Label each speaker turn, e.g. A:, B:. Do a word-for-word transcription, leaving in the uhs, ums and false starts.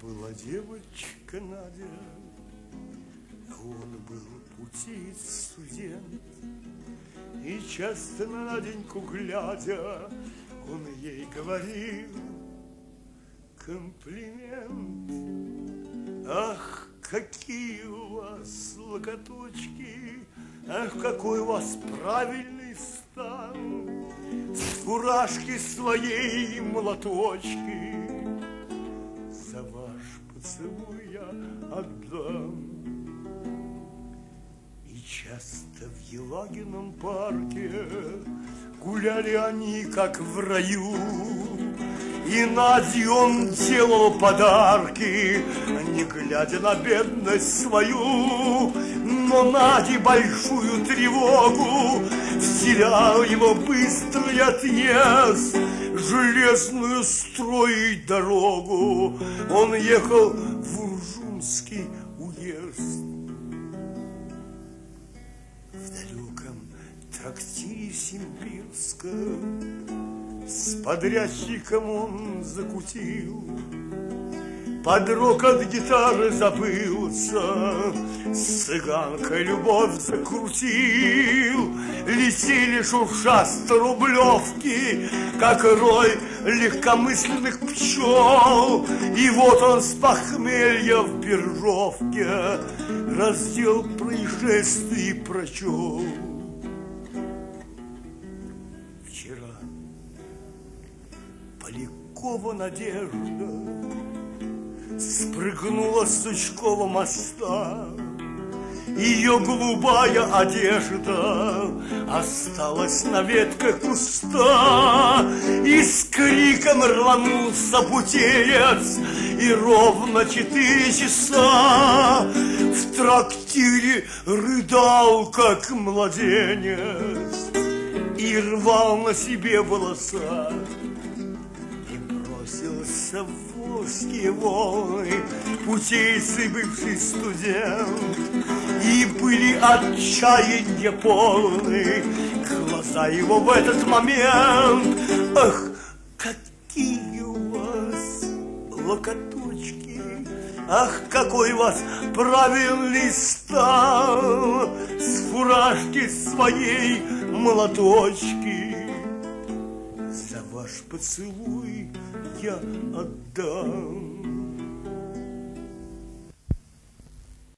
A: Была девочка Надя, а он был путиец студент, и часто на Наденьку глядя, он ей говорил комплимент. Ах, какие у вас локоточки, ах, какой у вас правильный стан, с фуражки своей молоточки за ваш поцелуй я отдам. И часто в Елагином парке гуляли они, как в раю, и Наде он делал подарки, не глядя на бедность свою. Но Наде большую тревогу вселял его быстрый отъезд. Железную строить дорогу он ехал в Уржумский уезд. В далеком трактире Симбирском с подрядчиком он закутил, под рокот гитары забылся, с цыганкой любовь закрутил. Летели шурша сторублевки, как рой легкомысленных пчел. И вот он с похмелья в биржовке раздел происшествий прочел. Вчера Полякова Надежда спрыгнула с Сучкова моста. Ее голубая одежда осталась на ветках куста. И с криком рванулся путеец, и ровно четыре часа в трактире рыдал, как младенец, и рвал на себе волоса. И бросился в узкие волны путейцы, бывший студент, и были отчаяния полны глаза его в этот момент. Ах, какие у вас локоточки, ах, какой у вас правильный стан, с фуражки своей молоточки за ваш поцелуй я отдам.